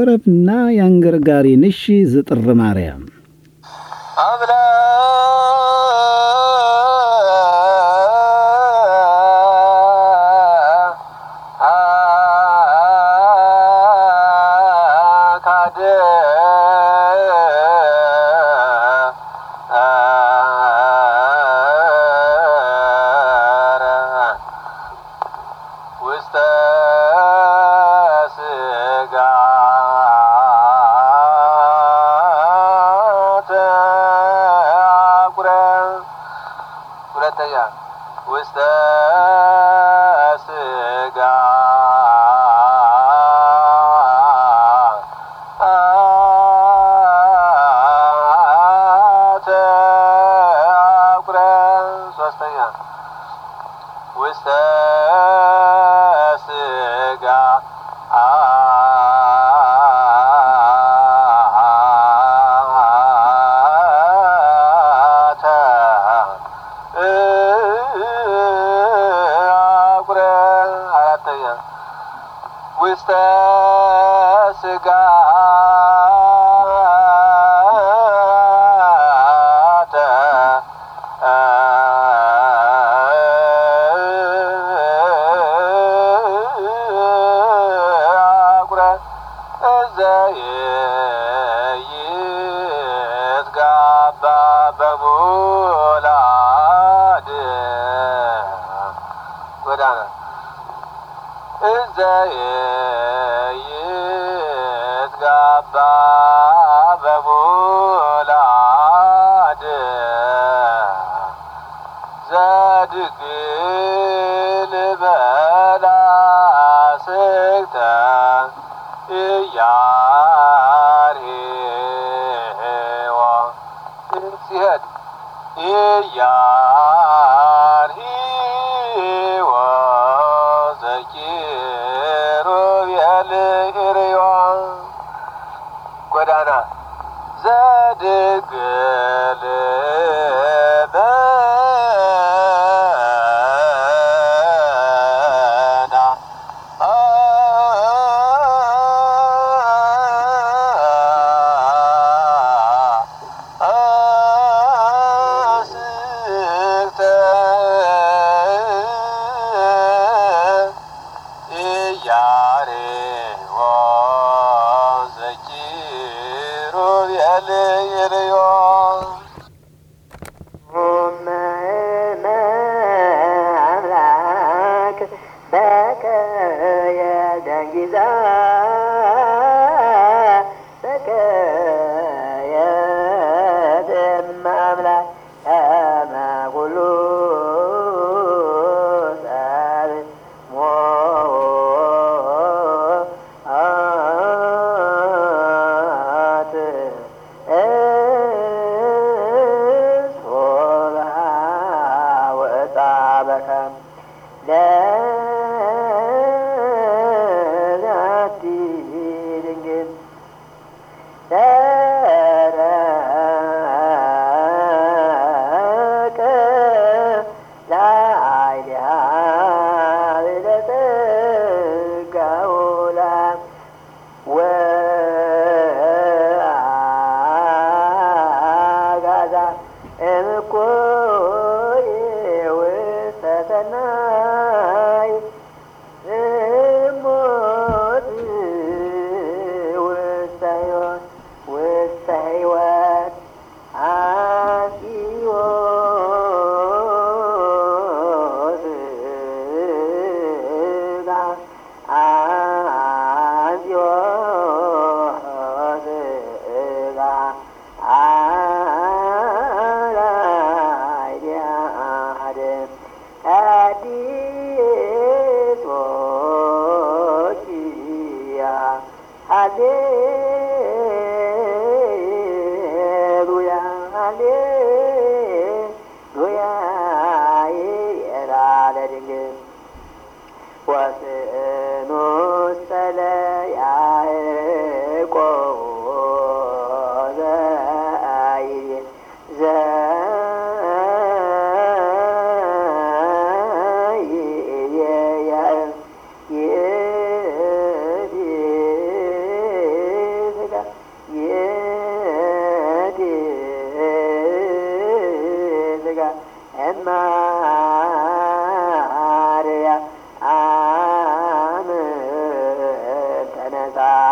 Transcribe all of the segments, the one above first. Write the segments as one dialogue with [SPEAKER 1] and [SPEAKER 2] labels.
[SPEAKER 1] ወረብና ያንገርጋሪንሽ ዝጥር ማርያም
[SPEAKER 2] አብላ ውስተ ስጋ ተአቁረ ሶስተኛ ውስተ ስጋ ውስተ ስጋ አቁረ ዘይትጋባ በሙላድ ጎዳና ዘይትጋባ በሙላድ ዘድግል በላስክተ ኢያርሄዎ ሲሄድ ኢያርሄዎ ዘኪሩቤል ኢርዮ ጎዳና ዘድግል በና አስክተ ኢያርሄዎ ዘኪሩቤል ኢርዮ
[SPEAKER 3] አምላክ በከየ ደንጊዛ በከየ ደም አምላክ አማጉሉ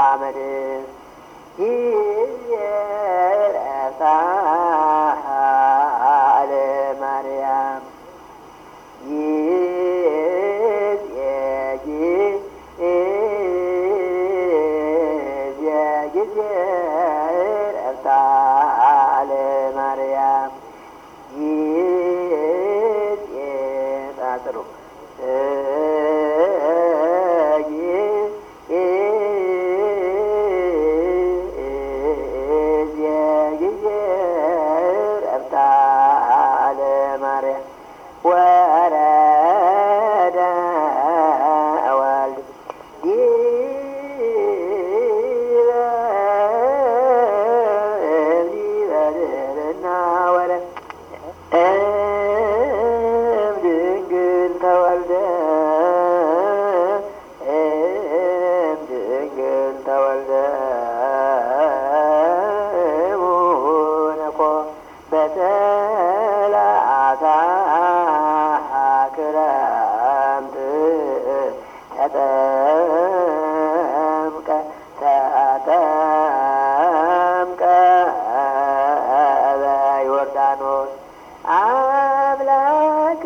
[SPEAKER 3] መድን ጊዜ ረፍታ ለማርያም ጊዜ ረፍታ ለማርያም ጊዜ ጣጥሩ ጊዜ ረፍታ ለማርያም ወረደ ወልድ ዲበድልና ወረ ድንግል ተወልደ ድንግል ተወልደ ሙነኮ በተላታ ክረምት ተጠምቀ በዮርዳኖስ አምላክ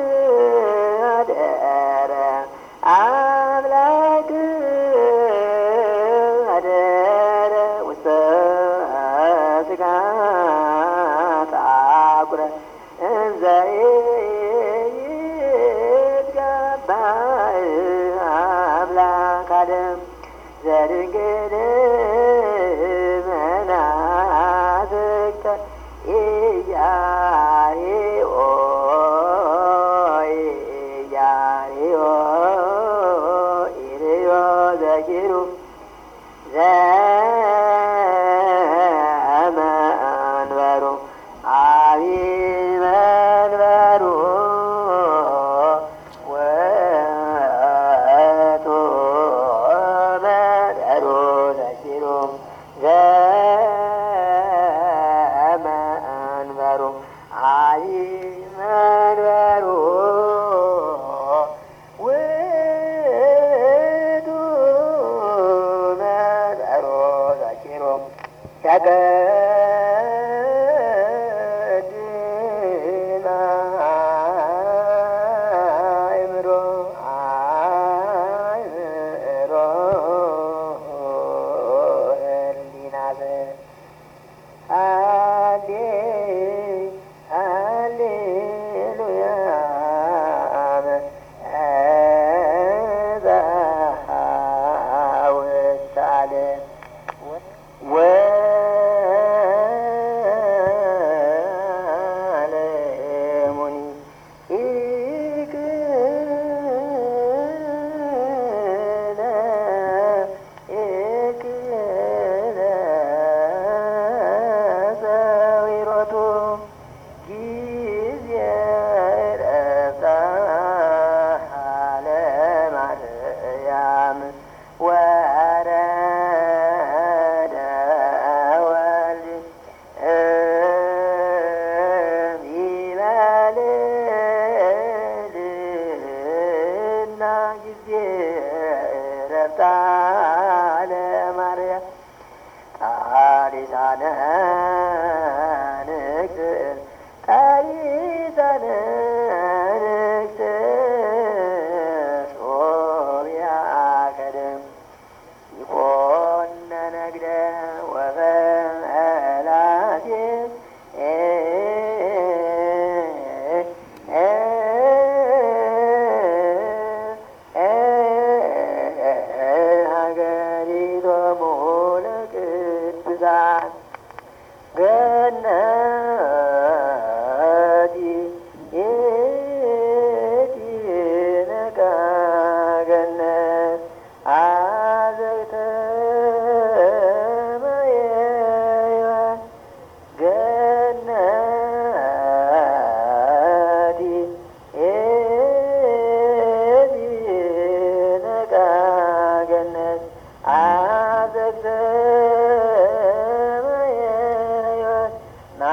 [SPEAKER 3] አደረ አምላክ አደረ ውስተ ሥጋ ታቁረ እንዘ ይትገባ አምላክ አደም ዘድንግል መናፍቅተ ኢያሪኦ ኢርዮ ዘኪሩ ዘመንበሩ አቢ መንበሩ ወቶ መደሩ ዘኪሩ ዘመንበሩ አቢ መንበሩ ውእቱ መደሩ ዘኪሩ ያቀድማ አእምሮ ህሊናዘ ሃሌሉያ ውስተ ዓለም ወዓለሙኒ ኢክለ ዘዊሮቱ ጊዜ ረፍታ ለማርያም ወረደ ወልድ ይበልና ጊዜ ረፍታ ለማርያም ጣሊሳነ ንግሥት ጣሊሳነ ንግሥት ሶርያ ቀደም ይኮነ ነግደ ወበመላሴ ሀገሪቶሙ ለቅዱሳን ገነቲ ነቃ ገነት አዘግተ ማየዋን ገነቲ ነቃ ገነት አዘግተ ማየዋን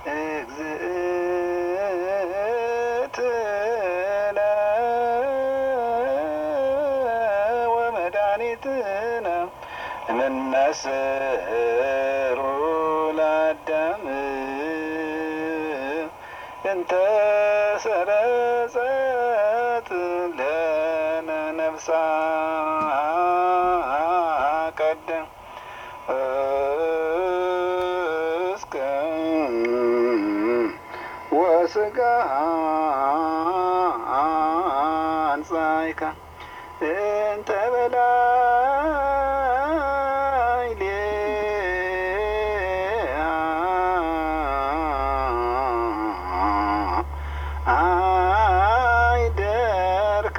[SPEAKER 2] እግዝእትነ ወመድኃኒትነ እምነስሩ ለአዳም እንተ ሰረጸት ለነ ነፍሳ ቀደም እስከ ወስጋ አንጻይካ እንተ በላይ አይደርከ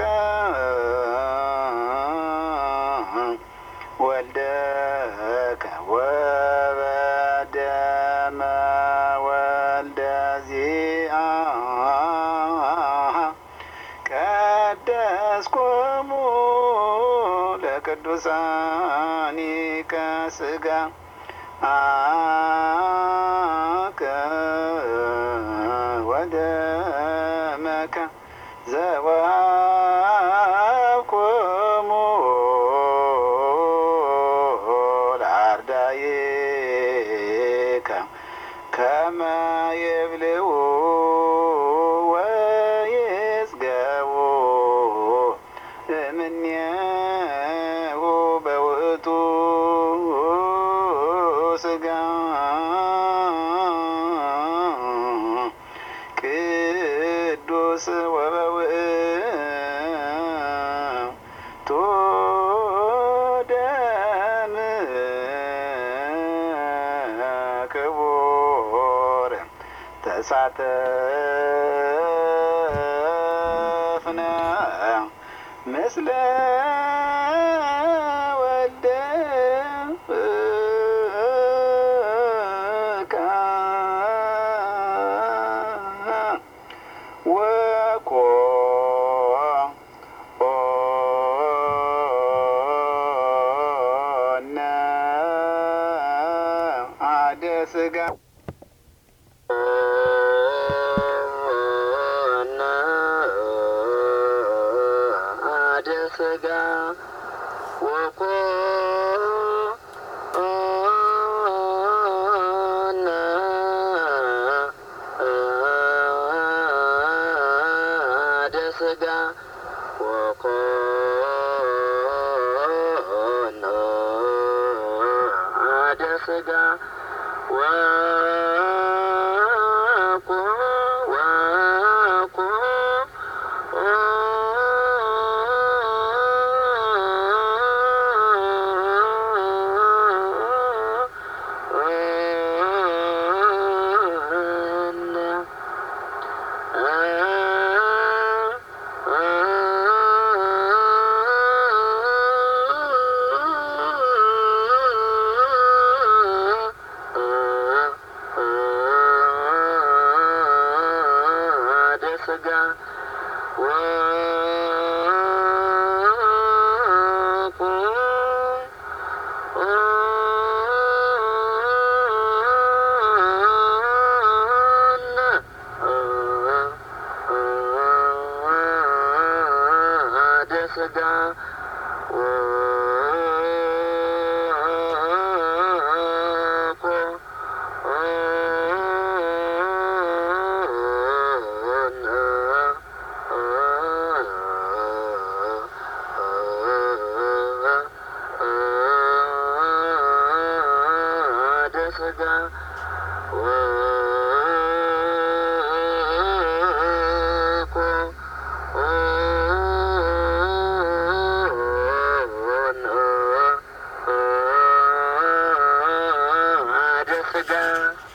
[SPEAKER 2] ወልደከ ወበደመ ወልደ ዚአሃ ቀደስኮሙ ለቅዱሳኒከ ሥጋ አከ ወደመከ ዘወሀብኮሙ ለአርዳኢከ ከመ ይብልዑ ወይጽገቡ እምኔሁ በውእቱ ሥጋ ቅዱስ ወበውእቱ ደም ክቡር ተሳተፍነ ምስለ ወልድከ ወኮነ አሐደ ሥጋ አሐደ ሥጋ ወኮነ አሐደ ሥጋ ወኮነ አሐደ ሥጋ ሥጋ ሥጋ ሥጋ ሥጋ